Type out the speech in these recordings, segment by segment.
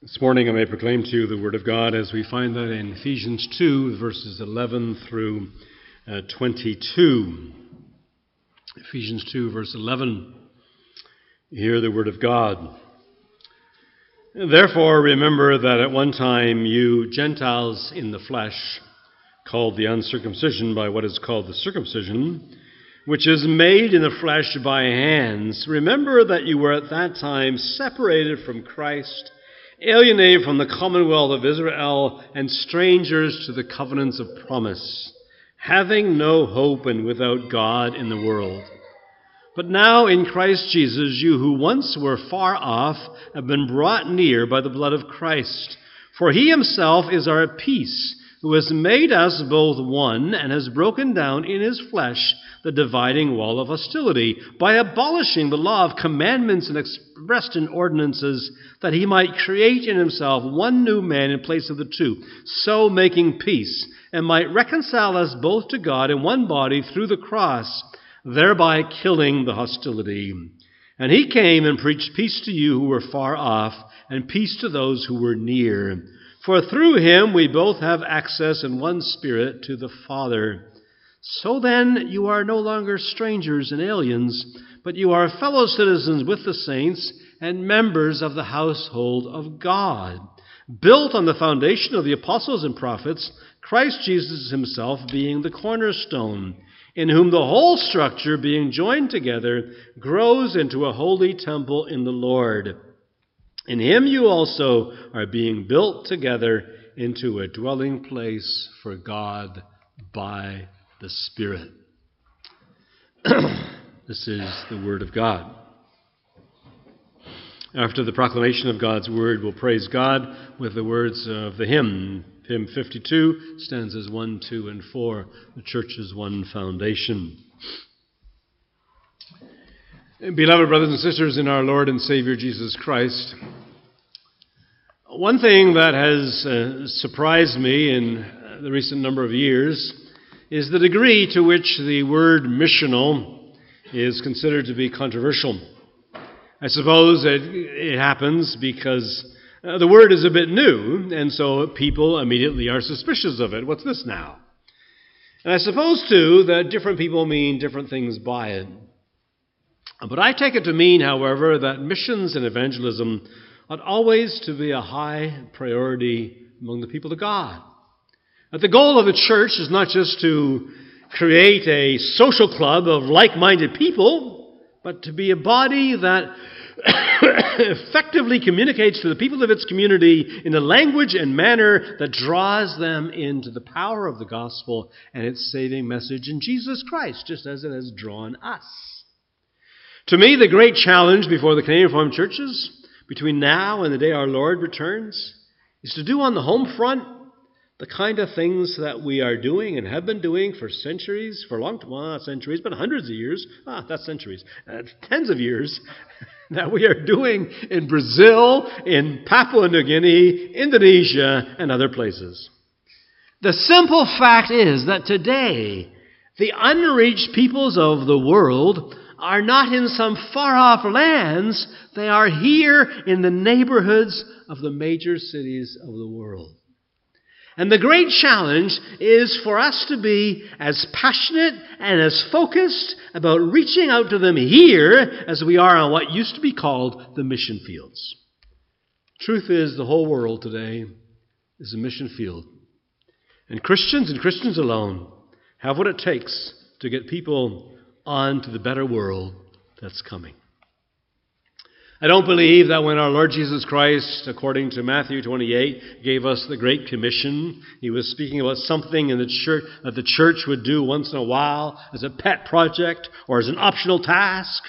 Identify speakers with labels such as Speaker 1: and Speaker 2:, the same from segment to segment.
Speaker 1: This morning I may proclaim to you the Word of God as we find that in Ephesians 2, verses 11 through 22. Ephesians 2, verse 11. Hear the Word of God. Therefore remember that at one time you Gentiles in the flesh, called the uncircumcision by what is called the circumcision, which is made in the flesh by hands, remember that you were at that time separated from Christ, alienated from the commonwealth of Israel, and strangers to the covenants of promise, having no hope and without God in the world. But now in Christ Jesus, you who once were far off have been brought near by the blood of Christ. For he himself is our peace, who has made us both one and has broken down in his flesh the dividing wall of hostility, by abolishing the law of commandments and expressed in ordinances, that he might create in himself one new man in place of the two, so making peace, and might reconcile us both to God in one body through the cross, thereby killing the hostility. And he came and preached peace to you who were far off, and peace to those who were near. For through him we both have access in one Spirit to the Father. So then you are no longer strangers and aliens, but you are fellow citizens with the saints and members of the household of God, built on the foundation of the apostles and prophets, Christ Jesus himself being the cornerstone, in whom the whole structure, being joined together, grows into a holy temple in the Lord. In him you also are being built together into a dwelling place for God by the Spirit. This is the Word of God. After the proclamation of God's Word, we'll praise God with the words of the hymn. Hymn 52, stanzas 1, 2, and 4, the church's one foundation. Beloved brothers and sisters in our Lord and Savior Jesus Christ, one thing that has surprised me in the recent number of years is the degree to which the word missional is considered to be controversial. I suppose it happens because the word is a bit new, and so people immediately are suspicious of it. What's this now? And I suppose, too, that different people mean different things by it. But I take it to mean, however, that missions and evangelism ought always to be a high priority among the people of God. That the goal of the church is not just to create a social club of like-minded people, but to be a body that effectively communicates to the people of its community in a language and manner that draws them into the power of the gospel and its saving message in Jesus Christ, just as it has drawn us. To me, the great challenge before the Canadian Reformed churches between now and the day our Lord returns is to do on the home front the kind of things that we are doing and have been doing for centuries, for long, well, not centuries, but hundreds of years, that's centuries, tens of years, that we are doing in Brazil, in Papua New Guinea, Indonesia, and other places. The simple fact is that today, the unreached peoples of the world are not in some far-off lands. They are here in the neighborhoods of the major cities of the world. And the great challenge is for us to be as passionate and as focused about reaching out to them here as we are on what used to be called the mission fields. Truth is, the whole world today is a mission field. And Christians alone have what it takes to get people on to the better world that's coming. I don't believe that when our Lord Jesus Christ, according to Matthew 28, gave us the Great Commission, he was speaking about something in the church that the church would do once in a while as a pet project or as an optional task,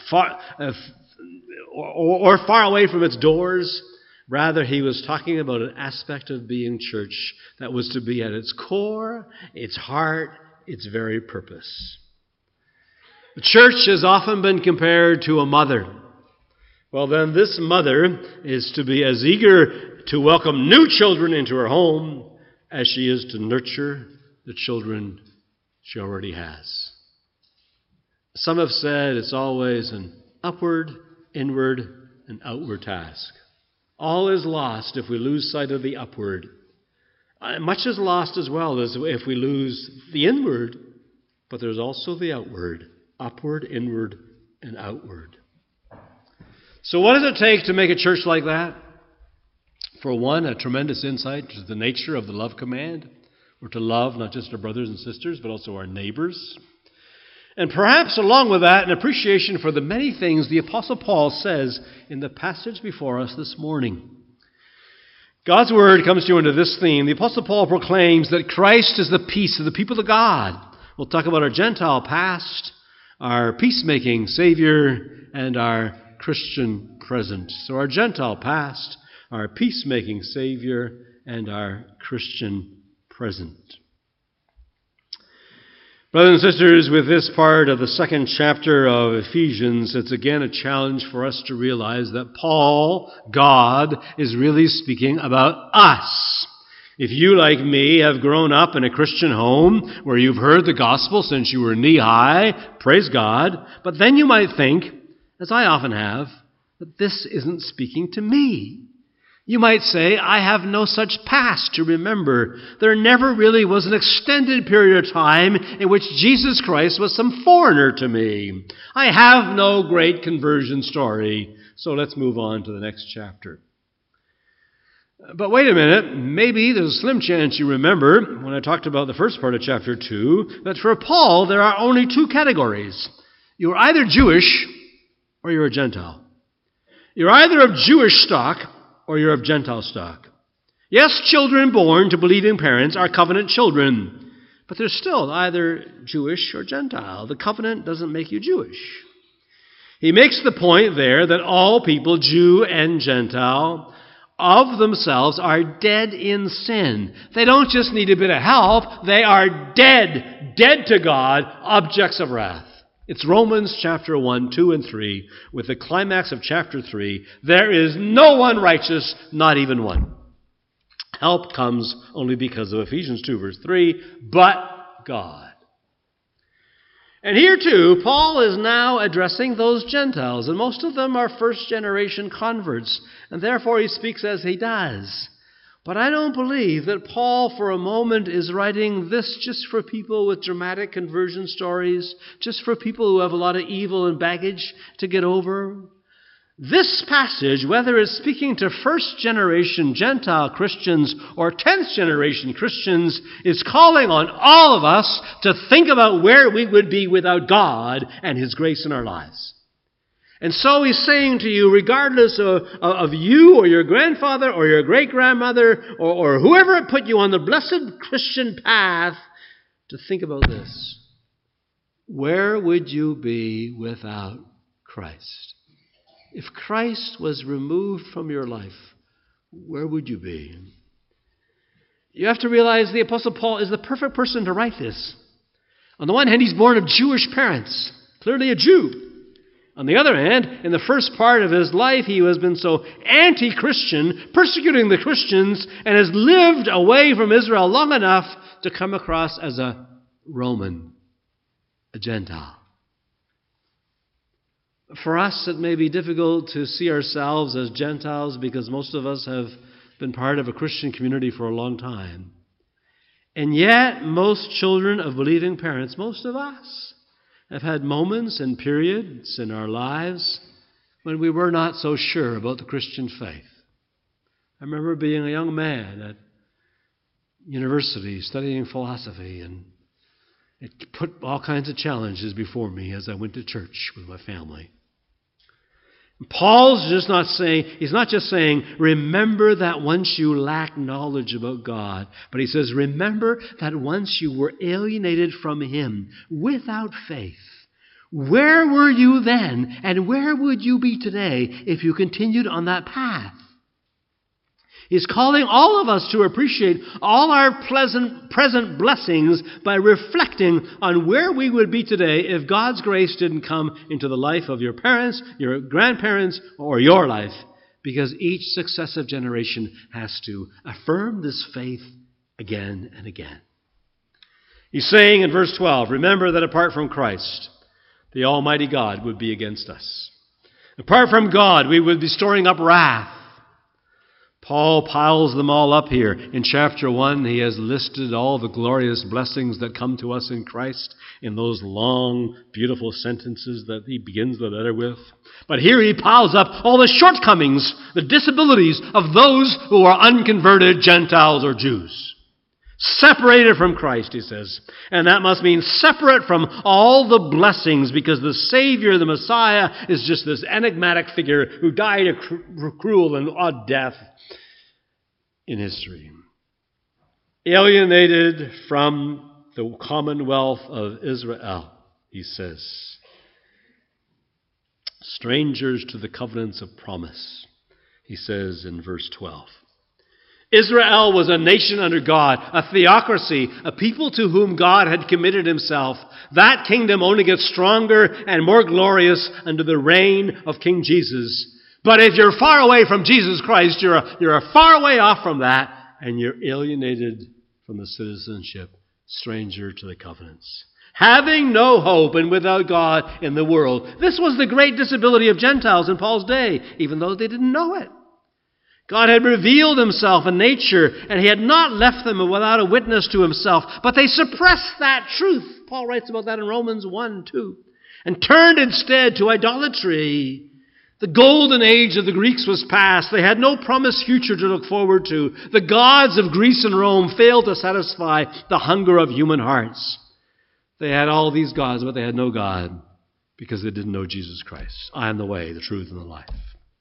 Speaker 1: or far away from its doors. Rather, he was talking about an aspect of being church that was to be at its core, its heart, its very purpose. The church has often been compared to a mother. Well, then this mother is to be as eager to welcome new children into her home as she is to nurture the children she already has. Some have said it's always an upward, inward, and outward task. All is lost if we lose sight of the upward. Much is lost as well as if we lose the inward, but there's also the outward, upward, inward, and outward. So what does it take to make a church like that? For one, a tremendous insight to the nature of the love command. We're to love not just our brothers and sisters, but also our neighbors. And perhaps along with that, an appreciation for the many things the Apostle Paul says in the passage before us this morning. God's word comes to you under this theme. The Apostle Paul proclaims that Christ is the peace of the people of God. We'll talk about our Gentile past, our peacemaking Savior, and our Christian present. So our Gentile past, our peacemaking Savior, and our Christian present. Brothers and sisters, with this part of the second chapter of Ephesians, it's again a challenge for us to realize that Paul, God, is really speaking about us. If you, like me, have grown up in a Christian home where you've heard the gospel since you were knee-high, praise God, but then you might think, as I often have, that this isn't speaking to me. You might say, I have no such past to remember. There never really was an extended period of time in which Jesus Christ was some foreigner to me. I have no great conversion story. So let's move on to the next chapter. But wait a minute. Maybe there's a slim chance you remember, when I talked about the first part of chapter 2, that for Paul there are only two categories. You're either Jewish or you're a Gentile. You're either of Jewish stock or you're of Gentile stock. Yes, children born to believing parents are covenant children, but they're still either Jewish or Gentile. The covenant doesn't make you Jewish. He makes the point there that all people, Jew and Gentile, of themselves are dead in sin. They don't just need a bit of help, they are dead to God, objects of wrath. It's Romans chapter 1, 2, and 3, with the climax of chapter 3. There is no one righteous, not even one. Help comes only because of Ephesians 2, verse 3, but God. And here too, Paul is now addressing those Gentiles, and most of them are first-generation converts, and therefore he speaks as he does. But I don't believe that Paul for a moment is writing this just for people with dramatic conversion stories, just for people who have a lot of evil and baggage to get over. This passage, whether it's speaking to first-generation Gentile Christians or 10th-generation Christians, is calling on all of us to think about where we would be without God and His grace in our lives. And so he's saying to you, regardless of you or your grandfather or your great-grandmother or whoever put you on the blessed Christian path, to think about this. Where would you be without Christ? If Christ was removed from your life, where would you be? You have to realize the Apostle Paul is the perfect person to write this. On the one hand, he's born of Jewish parents, clearly a Jew. On the other hand, in the first part of his life, he has been so anti-Christian, persecuting the Christians, and has lived away from Israel long enough to come across as a Roman, a Gentile. For us, it may be difficult to see ourselves as Gentiles because most of us have been part of a Christian community for a long time. And yet, most children of believing parents, most of us, have had moments and periods in our lives when we were not so sure about the Christian faith. I remember being a young man at university studying philosophy, and it put all kinds of challenges before me as I went to church with my family. Paul's just not saying, he's not just saying, remember that once you lacked knowledge about God, but he says, remember that once you were alienated from Him without faith. Where were you then, and where would you be today if you continued on that path? He's calling all of us to appreciate all our present blessings by reflecting on where we would be today if God's grace didn't come into the life of your parents, your grandparents, or your life, because each successive generation has to affirm this faith again and again. He's saying in verse 12, remember that apart from Christ, the Almighty God would be against us. Apart from God, we would be storing up wrath. Paul piles them all up here. In chapter 1, he has listed all the glorious blessings that come to us in Christ in those long, beautiful sentences that he begins the letter with. But here he piles up all the shortcomings, the disabilities of those who are unconverted Gentiles or Jews. Separated from Christ, he says. And that must mean separate from all the blessings, because the Savior, the Messiah, is just this enigmatic figure who died a cruel and odd death in history. Alienated from the commonwealth of Israel, he says. Strangers to the covenants of promise, he says in verse 12. Israel was a nation under God, a theocracy, a people to whom God had committed himself. That kingdom only gets stronger and more glorious under the reign of King Jesus. But if you're far away from Jesus Christ, you're a far way off from that, and you're alienated from the citizenship, stranger to the covenants. Having no hope and without God in the world. This was the great disability of Gentiles in Paul's day, even though they didn't know it. God had revealed himself in nature, and he had not left them without a witness to himself. But they suppressed that truth. Paul writes about that in Romans 1:2. And turned instead to idolatry. The golden age of the Greeks was past. They had no promised future to look forward to. The gods of Greece and Rome failed to satisfy the hunger of human hearts. They had all these gods, but they had no God, because they didn't know Jesus Christ. I am the way, the truth, and the life.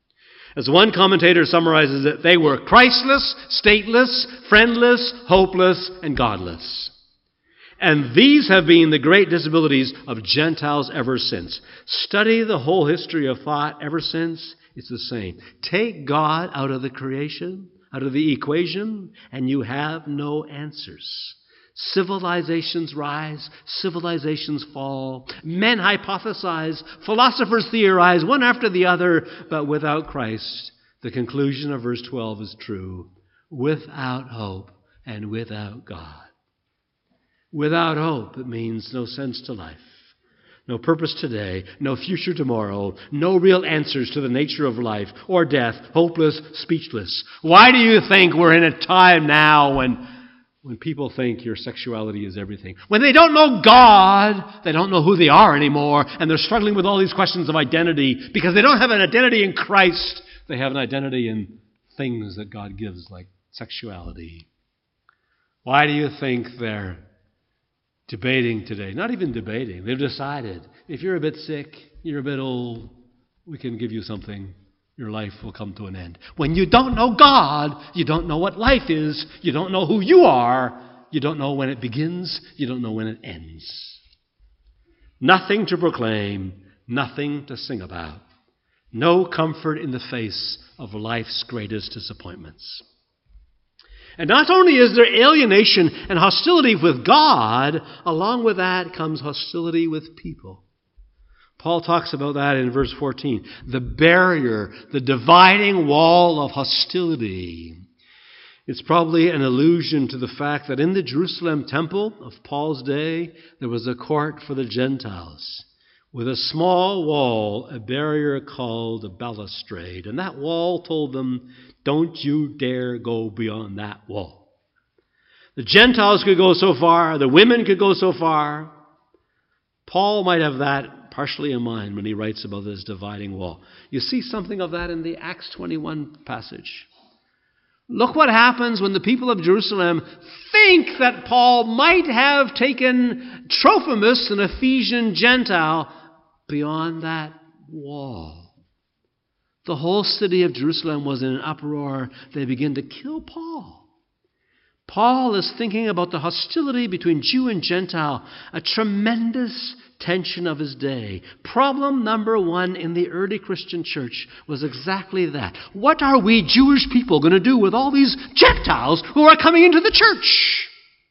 Speaker 1: As one commentator summarizes it, they were Christless, stateless, friendless, hopeless, and godless. And these have been the great disabilities of Gentiles ever since. Study the whole history of thought ever since. It's the same. Take God out of the creation, out of the equation, and you have no answers. Civilizations rise, civilizations fall. Men hypothesize, philosophers theorize, one after the other, but without Christ, the conclusion of verse 12 is true. Without hope and without God. Without hope, it means no sense to life. No purpose today, no future tomorrow, no real answers to the nature of life or death, hopeless, speechless. Why do you think we're in a time now when people think your sexuality is everything? When they don't know God, they don't know who they are anymore, and they're struggling with all these questions of identity because they don't have an identity in Christ. They have an identity in things that God gives, like sexuality. Why do you think they're debating today? Not even debating. They've decided, if you're a bit sick, you're a bit old, we can give you something. Your life will come to an end. When you don't know God, you don't know what life is. You don't know who you are. You don't know when it begins. You don't know when it ends. Nothing to proclaim. Nothing to sing about. No comfort in the face of life's greatest disappointments. And not only is there alienation and hostility with God, along with that comes hostility with people. Paul talks about that in verse 14. The barrier, the dividing wall of hostility. It's probably an allusion to the fact that in the Jerusalem temple of Paul's day, there was a court for the Gentiles with a small wall, a barrier called a balustrade. And that wall told them, don't you dare go beyond that wall. The Gentiles could go so far, the women could go so far. Paul might have that partially in mind when he writes about this dividing wall. You see something of that in the Acts 21 passage. Look what happens when the people of Jerusalem think that Paul might have taken Trophimus, an Ephesian Gentile, beyond that wall. The whole city of Jerusalem was in an uproar. They begin to kill Paul. Paul is thinking about the hostility between Jew and Gentile, a tremendous tension of his day. Problem number one in the early Christian church was exactly that. What are we Jewish people going to do with all these Gentiles who are coming into the church?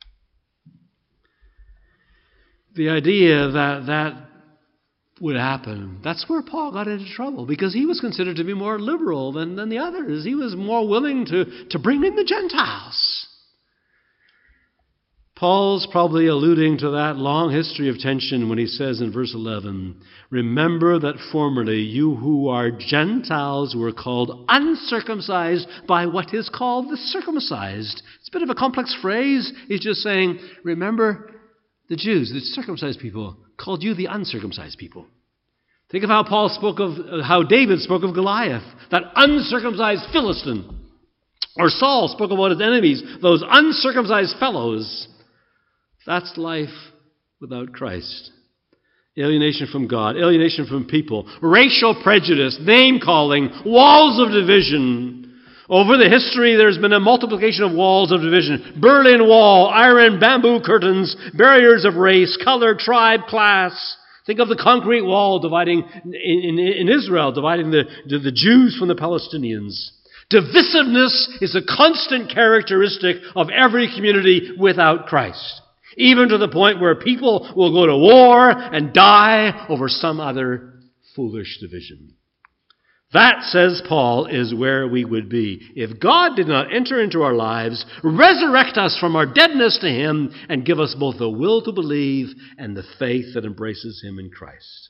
Speaker 1: The idea that would happen, that's where Paul got into trouble, because he was considered to be more liberal than the others. He was more willing to bring in the Gentiles. Paul's probably alluding to that long history of tension when he says in verse 11, "Remember that formerly you who are Gentiles were called uncircumcised by what is called the circumcised." It's a bit of a complex phrase. He's just saying, remember the Jews, the circumcised people, called you the uncircumcised people. Think of how David spoke of Goliath, that uncircumcised Philistine. Or Saul spoke about his enemies, those uncircumcised fellows. That's life without Christ. Alienation from God, alienation from people, racial prejudice, name-calling, walls of division. Over the history, there's been a multiplication of walls of division. Berlin Wall, iron, bamboo curtains, barriers of race, color, tribe, class. Think of the concrete wall dividing in Israel, dividing the Jews from the Palestinians. Divisiveness is a constant characteristic of every community without Christ, even to the point where people will go to war and die over some other foolish division. That, says Paul, is where we would be if God did not enter into our lives, resurrect us from our deadness to Him, and give us both the will to believe and the faith that embraces Him in Christ.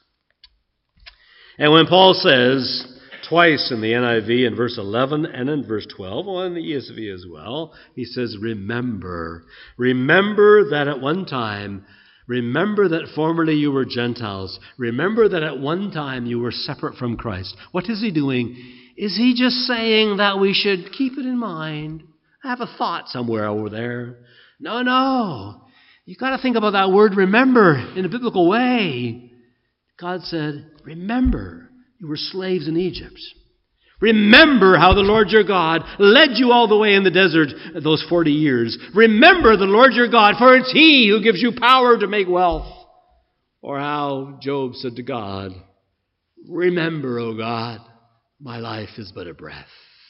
Speaker 1: And when Paul says, twice in the NIV in verse 11 and in verse 12, or in the ESV as well, he says, remember. Remember that at one time, remember that formerly you were Gentiles. Remember that at one time you were separate from Christ. What is he doing? Is he just saying that we should keep it in mind? I have a thought somewhere over there. No. You've got to think about that word remember in a biblical way. God said, remember. You were slaves in Egypt. Remember how the Lord your God led you all the way in the desert those 40 years. Remember the Lord your God, for it's He who gives you power to make wealth. Or how Job said to God, remember, O God, my life is but a breath.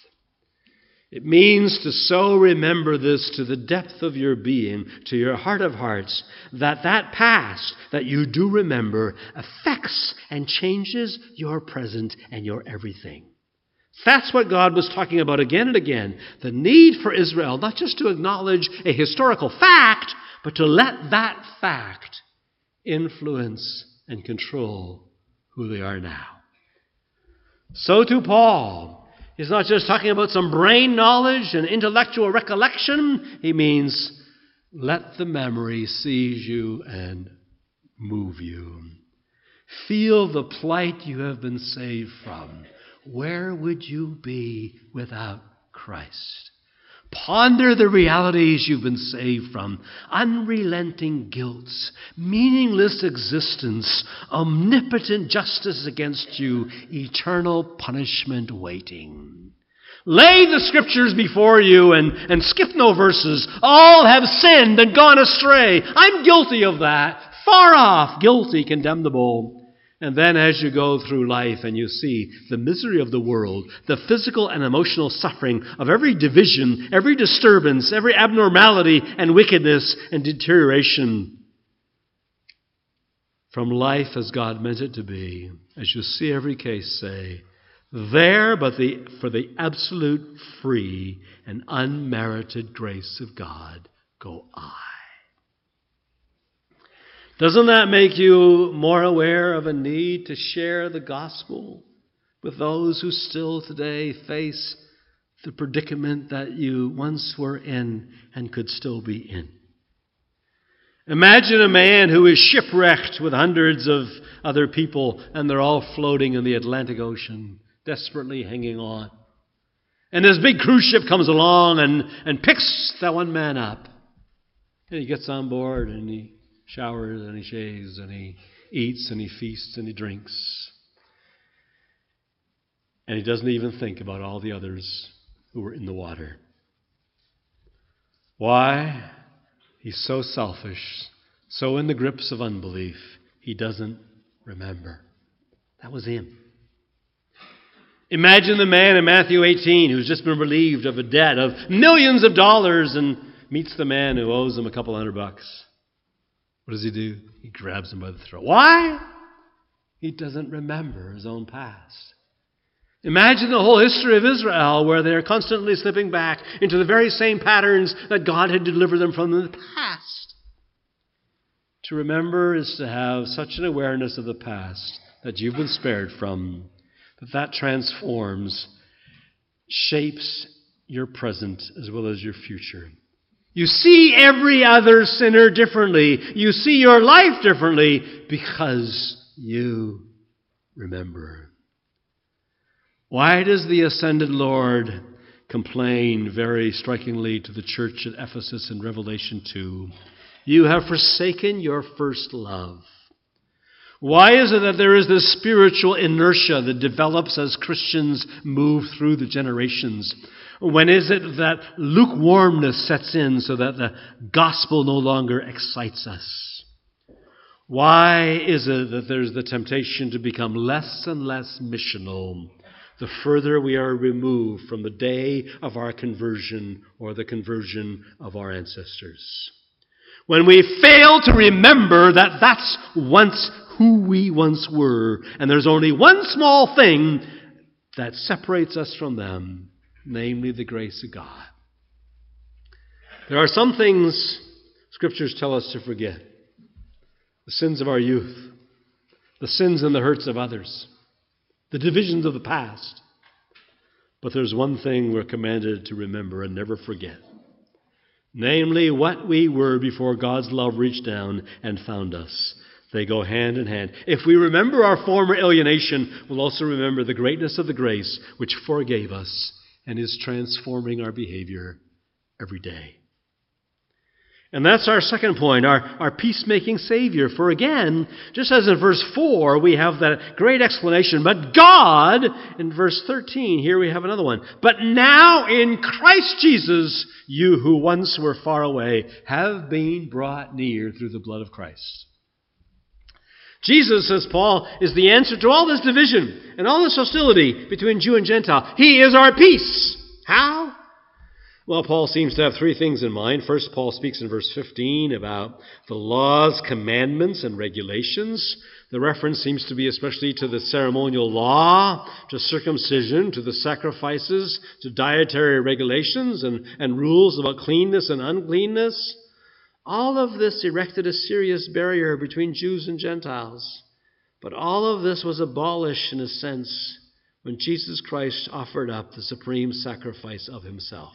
Speaker 1: It means to so remember this to the depth of your being, to your heart of hearts, that past that you do remember affects and changes your present and your everything. That's what God was talking about again and again. The need for Israel, not just to acknowledge a historical fact, but to let that fact influence and control who they are now. So to Paul. He's not just talking about some brain knowledge and intellectual recollection. He means let the memory seize you and move you. Feel the plight you have been saved from. Where would you be without Christ? Ponder the realities you've been saved from. Unrelenting guilt, meaningless existence, omnipotent justice against you, eternal punishment waiting. Lay the Scriptures before you and skip no verses. All have sinned and gone astray. I'm guilty of that. Far off, guilty, condemnable. And then as you go through life and you see the misery of the world, the physical and emotional suffering of every division, every disturbance, every abnormality and wickedness and deterioration from life as God meant it to be, as you see every case say, there but for the absolute free and unmerited grace of God go I. Doesn't that make you more aware of a need to share the gospel with those who still today face the predicament that you once were in and could still be in? Imagine a man who is shipwrecked with hundreds of other people and they're all floating in the Atlantic Ocean, desperately hanging on. And this big cruise ship comes along and picks that one man up. And he gets on board and he showers and he shaves and he eats and he feasts and he drinks. And he doesn't even think about all the others who were in the water. Why? He's so selfish, so in the grips of unbelief, he doesn't remember. That was him. Imagine the man in Matthew 18 who's just been relieved of a debt of millions of dollars and meets the man who owes him a couple $100. What does he do? He grabs him by the throat. Why? He doesn't remember his own past. Imagine the whole history of Israel where they're constantly slipping back into the very same patterns that God had delivered them from in the past. To remember is to have such an awareness of the past that you've been spared from, that transforms, shapes your present as well as your future. You see every other sinner differently. You see your life differently because you remember. Why does the ascended Lord complain very strikingly to the church at Ephesus in Revelation 2? You have forsaken your first love. Why is it that there is this spiritual inertia that develops as Christians move through the generations? When is it that lukewarmness sets in so that the gospel no longer excites us? Why is it that there's the temptation to become less and less missional the further we are removed from the day of our conversion or the conversion of our ancestors? When we fail to remember that that's who we once were, and there's only one small thing that separates us from them, namely the grace of God. There are some things Scriptures tell us to forget. The sins of our youth, the sins and the hurts of others, the divisions of the past. But there's one thing we're commanded to remember and never forget. Namely, what we were before God's love reached down and found us. They go hand in hand. If we remember our former alienation, we'll also remember the greatness of the grace which forgave us and is transforming our behavior every day. And that's our second point, our peacemaking Savior. For again, just as in verse 4, we have that great explanation, but God, in verse 13, here we have another one. But now in Christ Jesus, you who once were far away have been brought near through the blood of Christ. Jesus, says Paul, is the answer to all this division and all this hostility between Jew and Gentile. He is our peace. How? Well, Paul seems to have three things in mind. First, Paul speaks in verse 15 about the laws, commandments, and regulations. The reference seems to be especially to the ceremonial law, to circumcision, to the sacrifices, to dietary regulations and rules about cleanness and uncleanness. All of this erected a serious barrier between Jews and Gentiles. But all of this was abolished in a sense when Jesus Christ offered up the supreme sacrifice of himself.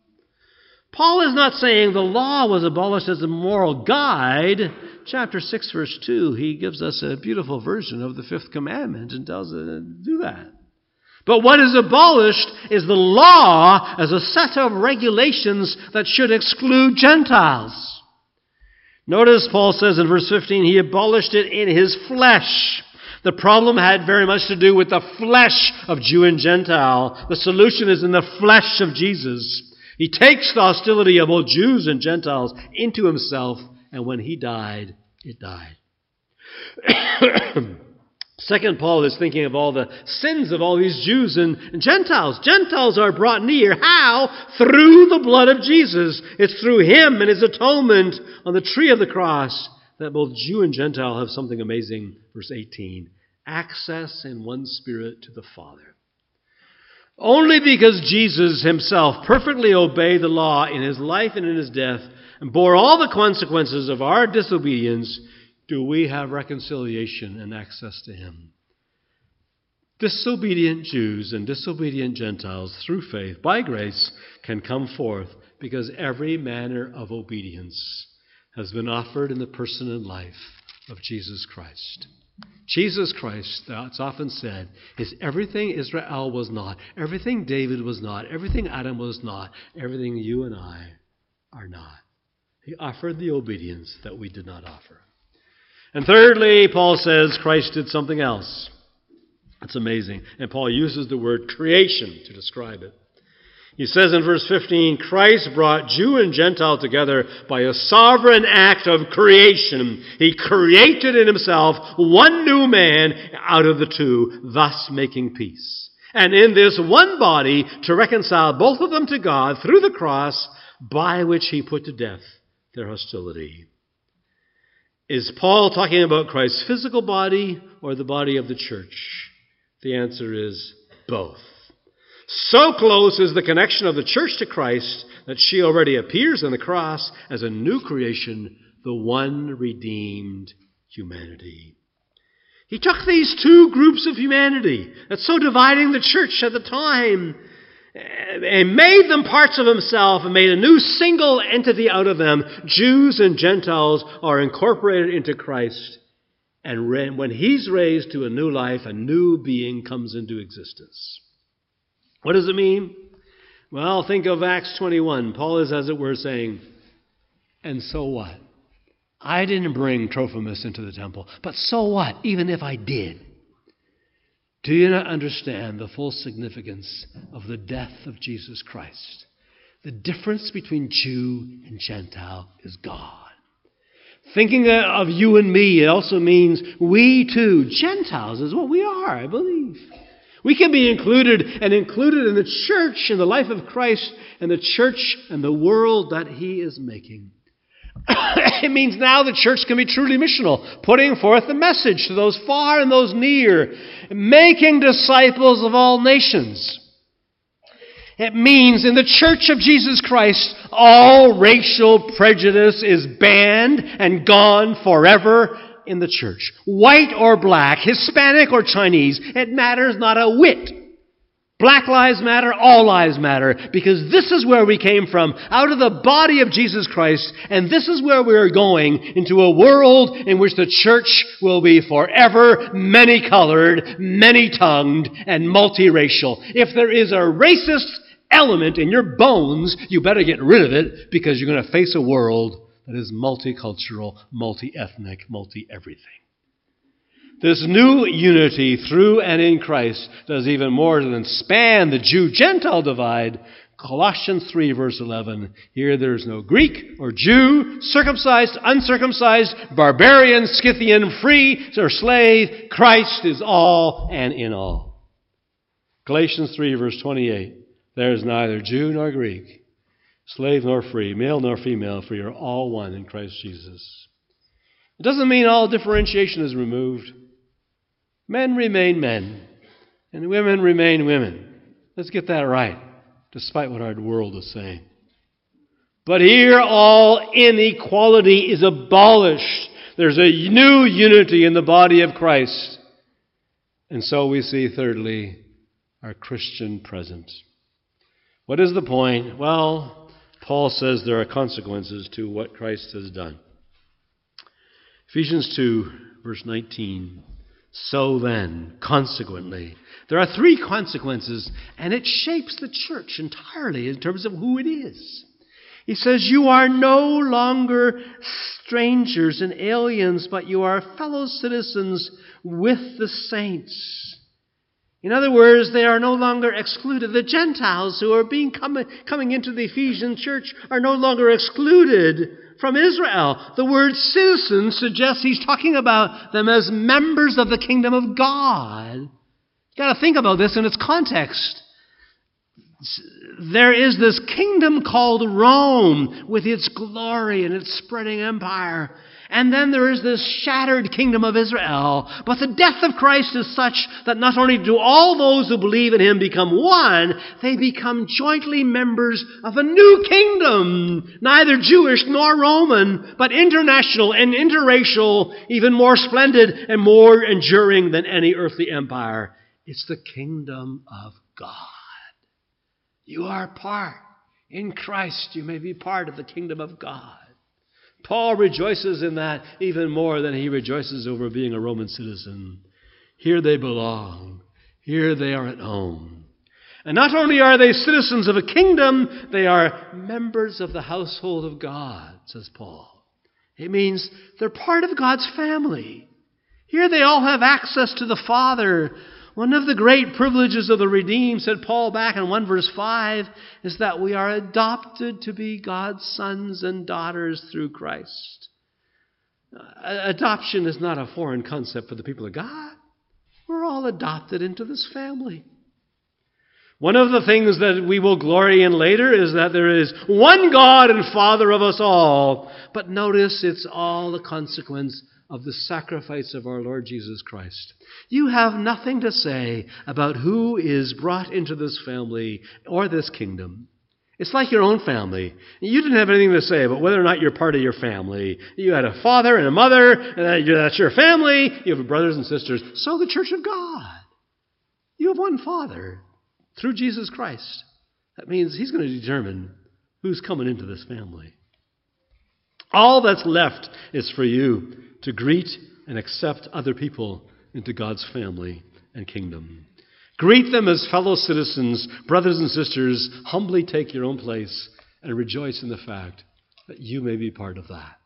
Speaker 1: Paul is not saying the law was abolished as a moral guide. Chapter 6, verse 2, he gives us a beautiful version of the fifth commandment and tells us to do that. But what is abolished is the law as a set of regulations that should exclude Gentiles. Notice Paul says in verse 15, he abolished it in his flesh. The problem had very much to do with the flesh of Jew and Gentile. The solution is in the flesh of Jesus. He takes the hostility of both Jews and Gentiles into himself, and when he died, it died. Second, Paul is thinking of all the sins of all these Jews and Gentiles. Gentiles are brought near. How? Through the blood of Jesus. It's through him and his atonement on the tree of the cross that both Jew and Gentile have something amazing. Verse 18, access in one spirit to the Father. Only because Jesus himself perfectly obeyed the law in his life and in his death and bore all the consequences of our disobedience do we have reconciliation and access to him. Disobedient Jews and disobedient Gentiles through faith, by grace, can come forth because every manner of obedience has been offered in the person and life of Jesus Christ. Jesus Christ, it's often said, is everything Israel was not, everything David was not, everything Adam was not, everything you and I are not. He offered the obedience that we did not offer. And thirdly, Paul says Christ did something else. That's amazing. And Paul uses the word creation to describe it. He says in verse 15, Christ brought Jew and Gentile together by a sovereign act of creation. He created in himself one new man out of the two, thus making peace. And in this one body to reconcile both of them to God through the cross, by which he put to death their hostility. Is Paul talking about Christ's physical body or the body of the church? The answer is both. So close is the connection of the church to Christ that she already appears on the cross as a new creation the one redeemed humanity. He took these two groups of humanity that's so dividing the church at the time and made them parts of himself and made a new single entity out of them. Jews and Gentiles are incorporated into Christ. And when he's raised to a new life, a new being comes into existence. What does it mean? Well, think of Acts 21. Paul is, as it were, saying, and so what? I didn't bring Trophimus into the temple, but so what, even if I did? Do you not understand the full significance of the death of Jesus Christ? The difference between Jew and Gentile is gone. Thinking of you and me, it also means we too, Gentiles is what we are, I believe. We can be included in the church, in the life of Christ, and the church and the world that he is making. It means now the church can be truly missional, putting forth the message to those far and those near, making disciples of all nations. It means in the church of Jesus Christ, all racial prejudice is banned and gone forever in the church. White or black, Hispanic or Chinese, it matters not a whit. Black lives matter, all lives matter, because this is where we came from, out of the body of Jesus Christ, and this is where we are going, into a world in which the church will be forever many-colored, many-tongued, and multiracial. If there is a racist element in your bones, you better get rid of it, because you're going to face a world that is multicultural, multi-ethnic, multi-everything. This new unity through and in Christ does even more than span the Jew-Gentile divide. Colossians 3, verse 11. Here there is no Greek or Jew, circumcised, uncircumcised, barbarian, Scythian, free or slave. Christ is all and in all. Galatians 3, verse 28. There is neither Jew nor Greek, slave nor free, male nor female, for you are all one in Christ Jesus. It doesn't mean all differentiation is removed. Men remain men, and women remain women. Let's get that right, despite what our world is saying. But here all inequality is abolished. There's a new unity in the body of Christ. And so we see, thirdly, our Christian present. What is the point? Well, Paul says there are consequences to what Christ has done. Ephesians 2, verse 19. So then, consequently, there are three consequences, and it shapes the church entirely in terms of who it is. He says, you are no longer strangers and aliens, but you are fellow citizens with the saints. In other words, they are no longer excluded. The Gentiles who are coming into the Ephesian church are no longer excluded from Israel. The word citizen suggests he's talking about them as members of the kingdom of God. You've got to think about this in its context. There is this kingdom called Rome with its glory and its spreading empire. And then there is this shattered kingdom of Israel. But the death of Christ is such that not only do all those who believe in him become one, they become jointly members of a new kingdom. Neither Jewish nor Roman, but international and interracial, even more splendid and more enduring than any earthly empire. It's the kingdom of God. You are part. In Christ, you may be part of the kingdom of God. Paul rejoices in that even more than he rejoices over being a Roman citizen. Here they belong. Here they are at home. And not only are they citizens of a kingdom, they are members of the household of God, says Paul. It means they're part of God's family. Here they all have access to the Father. One of the great privileges of the redeemed, said Paul back in 1 verse 5, is that we are adopted to be God's sons and daughters through Christ. Adoption is not a foreign concept for the people of God. We're all adopted into this family. One of the things that we will glory in later is that there is one God and Father of us all. But notice it's all the consequence of the sacrifice of our Lord Jesus Christ. You have nothing to say about who is brought into this family or this kingdom. It's like your own family. You didn't have anything to say about whether or not you're part of your family. You had a father and a mother, and that's your family. You have brothers and sisters. So the church of God. You have one Father through Jesus Christ. That means He's going to determine who's coming into this family. All that's left is for you to greet and accept other people into God's family and kingdom. Greet them as fellow citizens, brothers and sisters. Humbly take your own place and rejoice in the fact that you may be part of that.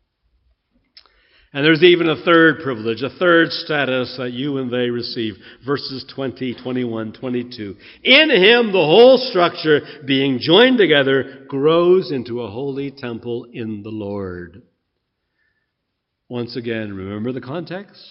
Speaker 1: And there's even a third privilege, a third status that you and they receive. Verses 20, 21, 22. In Him the whole structure, being joined together, grows into a holy temple in the Lord. Once again, remember the context?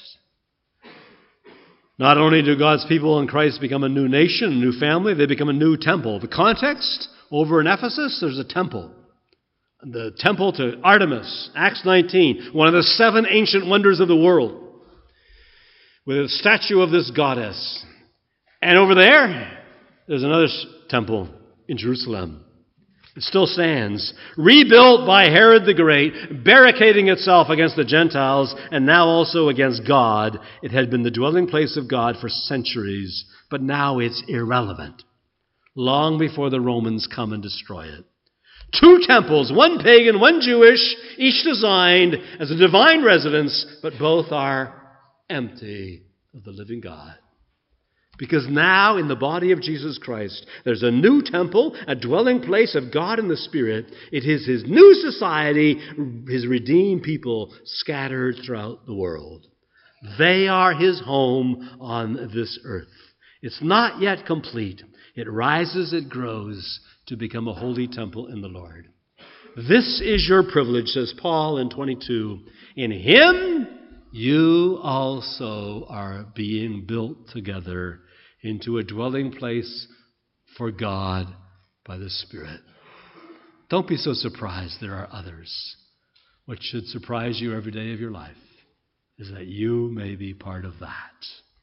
Speaker 1: Not only do God's people in Christ become a new nation, a new family, they become a new temple. The context, over in Ephesus, there's a temple. The temple to Artemis, Acts 19, one of the 7 ancient wonders of the world, with a statue of this goddess. And over there's another temple in Jerusalem. It still stands, rebuilt by Herod the Great, barricading itself against the Gentiles and now also against God. It had been the dwelling place of God for centuries, but now it's irrelevant, long before the Romans come and destroy it. 2 temples, one pagan, one Jewish, each designed as a divine residence, but both are empty of the living God. Because now in the body of Jesus Christ, there's a new temple, a dwelling place of God in the Spirit. It is His new society, His redeemed people scattered throughout the world. They are His home on this earth. It's not yet complete. It rises, it grows to become a holy temple in the Lord. This is your privilege, says Paul in 22. In Him you also are being built together into a dwelling place for God by the Spirit. Don't be so surprised there are others. What should surprise you every day of your life is that you may be part of that.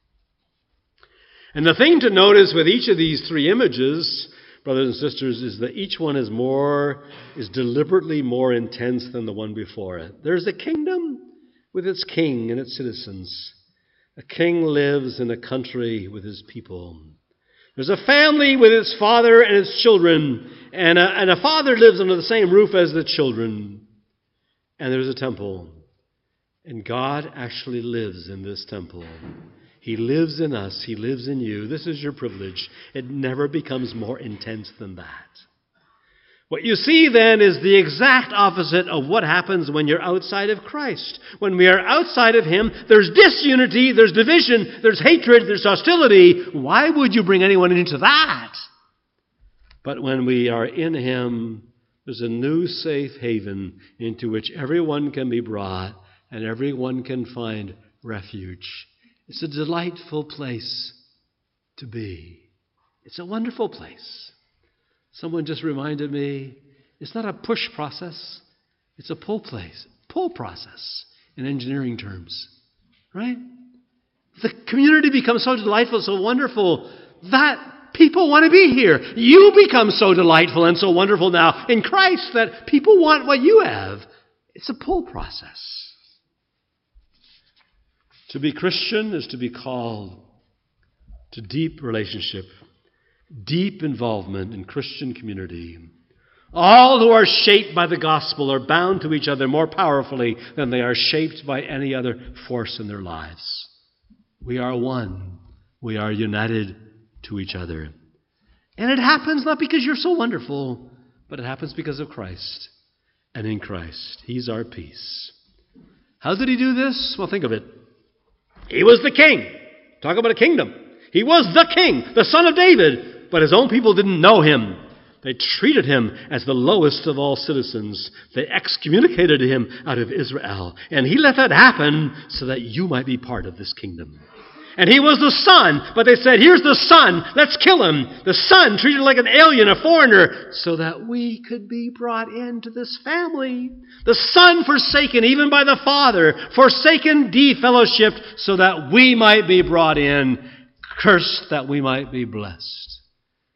Speaker 1: And the thing to notice with each of these 3 images, brothers and sisters, is that each one is deliberately more intense than the one before it. There's a kingdom with its king and its citizens. A king lives in a country with his people. There's a family with its father and its children, and a father lives under the same roof as the children. And there's a temple. And God actually lives in this temple. He lives in us. He lives in you. This is your privilege. It never becomes more intense than that. What you see then is the exact opposite of what happens when you're outside of Christ. When we are outside of Him, there's disunity, there's division, there's hatred, there's hostility. Why would you bring anyone into that? But when we are in Him, there's a new safe haven into which everyone can be brought and everyone can find refuge. It's a delightful place to be. It's a wonderful place. Someone just reminded me, it's not a push process, it's a pull process in engineering terms, right? The community becomes so delightful, so wonderful, that people want to be here. You become so delightful and so wonderful now in Christ that people want what you have. It's a pull process. To be Christian is to be called to deep relationship, deep involvement in Christian community. All who are shaped by the gospel are bound to each other more powerfully than they are shaped by any other force in their lives. We are one. We are united to each other. And it happens not because you're so wonderful, but it happens because of Christ. And in Christ, He's our peace. How did He do this? Well, think of it. He was the king. Talk about a kingdom. He was the king, the son of David. But His own people didn't know Him. They treated Him as the lowest of all citizens. They excommunicated Him out of Israel. And He let that happen so that you might be part of this kingdom. And He was the Son, but they said, here's the Son, let's kill Him. The Son treated like an alien, a foreigner, so that we could be brought into this family. The Son forsaken even by the Father, forsaken, defellowshipped, so that we might be brought in, cursed that we might be blessed.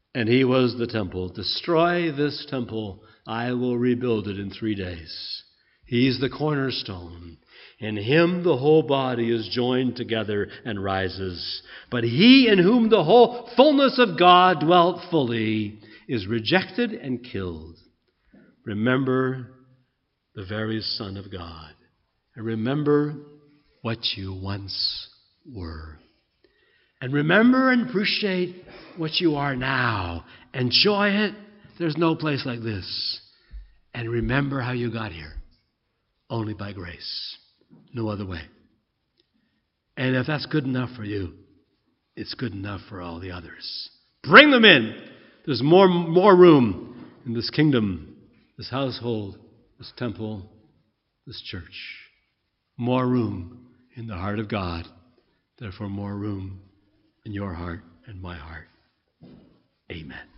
Speaker 1: and he was the temple. Destroy this temple, I will rebuild it in 3 days. He's the cornerstone. In him the whole body is joined together and rises. But he in whom the whole fullness of God dwelt fully is rejected and killed. Remember the very Son of God. And remember what you once were. And remember and appreciate what you are now. Enjoy it. There's no place like this. And remember how you got here. Only by grace. No other way. And if that's good enough for you, it's good enough for all the others. Bring them in. There's more room in this kingdom, this household, this temple, this church. More room in the heart of God. Therefore, more room in your heart and my heart. Amen.